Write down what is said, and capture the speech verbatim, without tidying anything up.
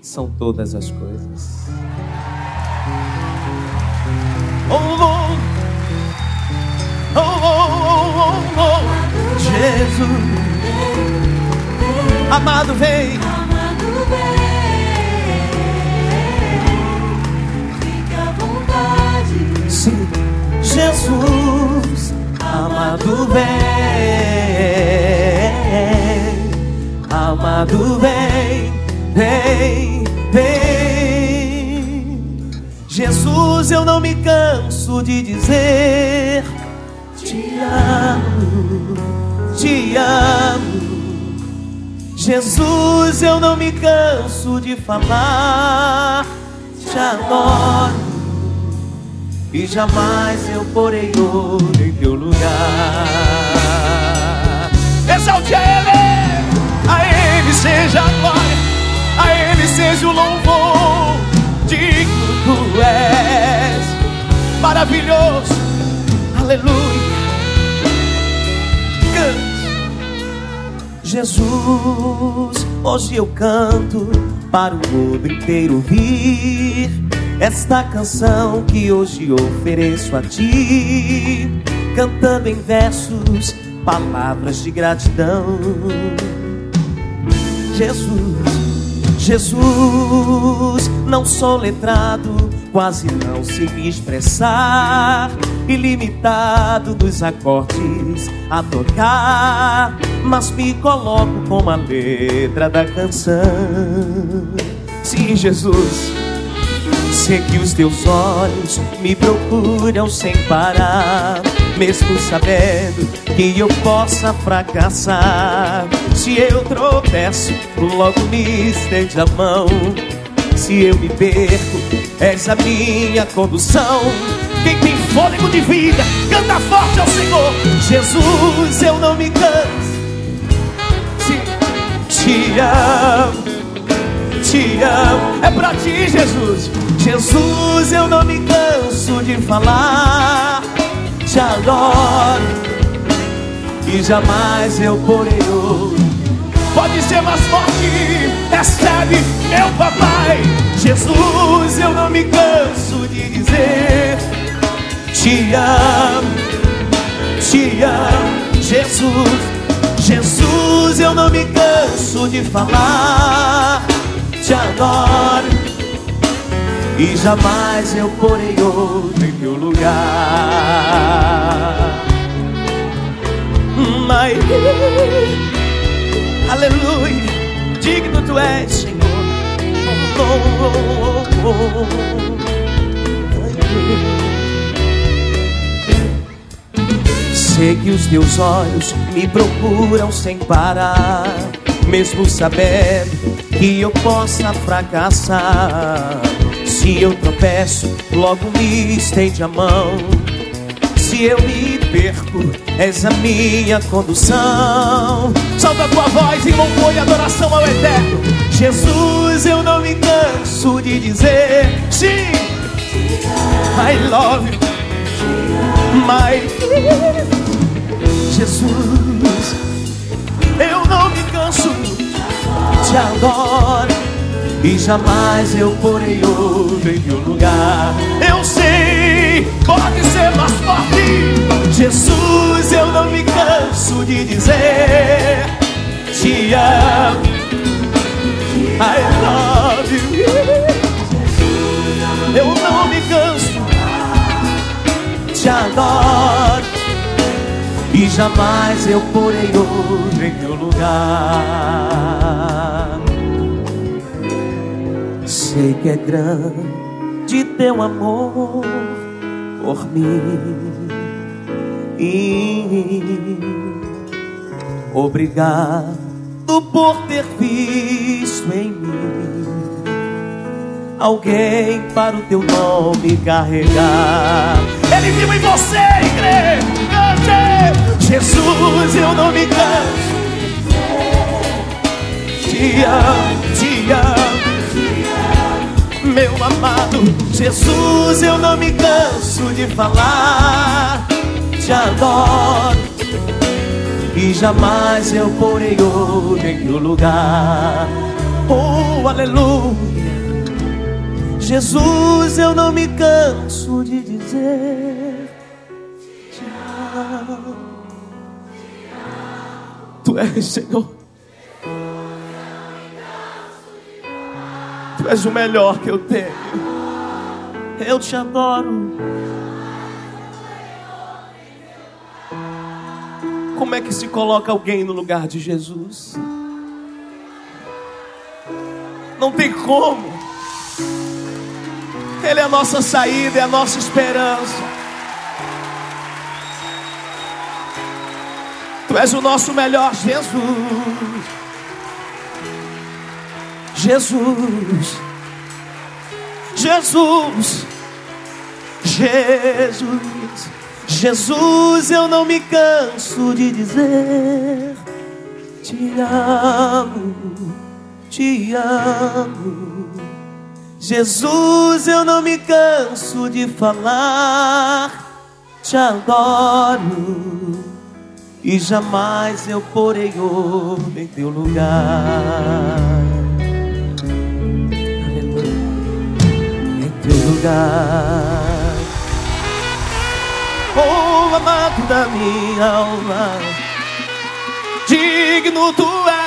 são todas as coisas. Oh, oh, oh, oh, oh, oh. Jesus, amado vem, amado vem, fica à vontade. sim, Jesus, amado vem, amado vem, vem, vem. Jesus, eu não me canso de dizer: te amo, te amo. Jesus, eu não me canso de falar: te adoro, e jamais eu porei outro em teu lugar. Exalte a Ele, a Ele seja a glória, a Ele seja o louvor. Digno tu és, maravilhoso, aleluia. Jesus, hoje eu canto para o mundo inteiro ouvir esta canção que hoje ofereço a ti, cantando em versos palavras de gratidão. Jesus, Jesus, não sou letrado, quase não sei expressar, ilimitado dos acordes a tocar, mas me coloco com a letra da canção. Sim, Jesus, sei que os teus olhos me procuram sem parar, mesmo sabendo que eu possa fracassar. Se eu tropeço, logo me estende a mão. Se eu me perco, és a minha condução. Quem tem fôlego de vida, canta forte ao Senhor. Jesus, eu não me canso. Sim, te amo, te amo. É pra ti, Jesus. Jesus, eu não me canso de falar: te adoro, e jamais eu porei outro. Pode ser mais forte, recebe, meu papai. Jesus, eu não me canso de dizer: te amo, te amo. Jesus, Jesus, eu não me canso de falar: te adoro, e jamais eu porei outro em teu lugar. Mas, aleluia, digno tu és, Senhor. Oh, oh, oh, oh. Sei que os teus olhos me procuram sem parar, mesmo sabendo que eu possa fracassar. Se eu tropeço, logo me estende a mão. Se eu me perco, és a minha condução. Solta a tua voz em louvor e adoração ao Eterno. Jesus, eu não me canso de dizer: sim, I love you, my Jesus, eu não me canso, te adoro, e jamais eu porei outro em teu lugar. Eu sei, pode ser mais forte. Jesus, eu não me canso de dizer: te amo, I love you. Eu não me canso, te adoro, e jamais eu porei outro em teu lugar. Sei que é grande teu amor por mim, e obrigado por ter visto em mim alguém para o teu nome carregar. Ele viu em você, igreja. Cante! Jesus, eu não me canso, te amo, te amo, meu amado. Jesus, eu não me canso de falar: te adoro, e jamais eu porei outro em teu lugar. Oh, aleluia. Jesus, eu não me canso de dizer te amo. Tu és, Senhor. Tu és o melhor que eu tenho. Eu te adoro. Como é que se coloca alguém no lugar de Jesus? Não tem como. Ele é a nossa saída, é a nossa esperança. Tu és o nosso melhor, Jesus. Jesus. Jesus. Jesus. Jesus, eu não me canso de dizer te amo, te amo. Jesus, eu não me canso de falar te adoro, e jamais eu porei outro em teu lugar. Aleluia. Em teu lugar. Oh, amado da minha alma, digno tu és.